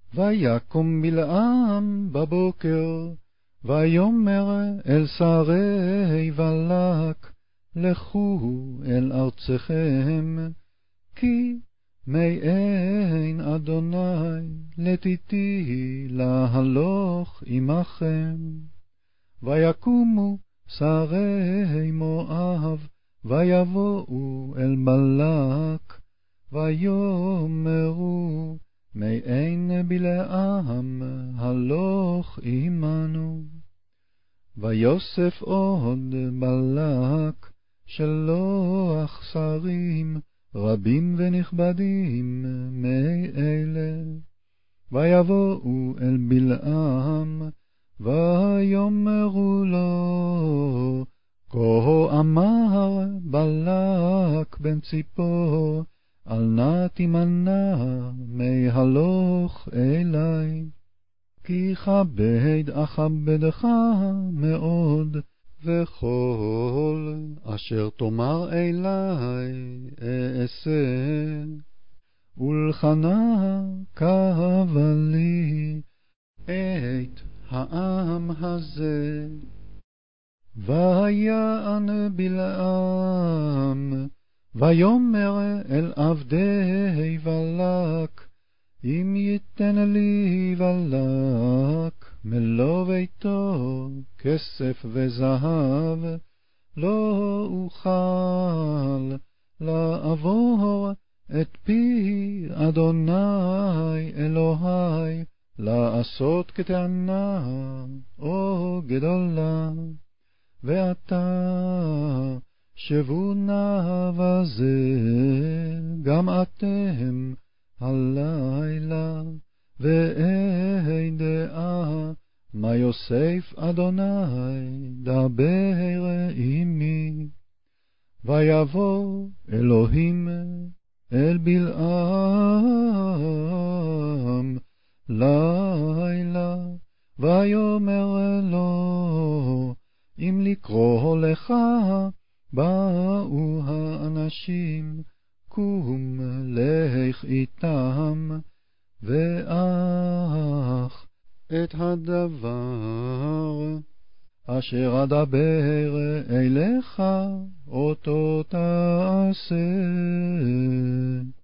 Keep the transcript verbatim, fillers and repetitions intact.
ויקום בלעם בבוקר, ויאמר אל שרי בלק, לכו אל ארצכם, כי מאין אדוני לתיתי להלוך עמכם. ויקומו שרי מואב, ויבואו אל בלק, ויאמרו, מאין בלעם הלוך עמנו. ויוסף עוד בלק שלוח שרים רבים ונכבדים מאלה, ויבואו אל בלעם, ויאמרו לו, כה אמר בלק בן ציפור, אל נא תימנע מהלוך אלי, כי כבד אכבדך מאוד, וכל אשר תאמר אלי אעשה. ולחנה קבע לי את העם הזה. ויען בלעם, ויאמר אל עבדי בלק, אם ייתן לי בלק מלוא ביתו כסף וזהב, לא אוכל לעבור את פי אדוני אלוהי, לעשות קטנה או גדולה. ועתה שבו נא בזה גם אתם הלילה, ואדע מה יוסיף אדוני דבר עמי. ויבוא אלוהים אל בלעם לילה, ויאמר לו, אם לקרוא לך באו האנשים, קום לך איתם, ואך את הדבר אשר אדבר אליך אותו תעשה.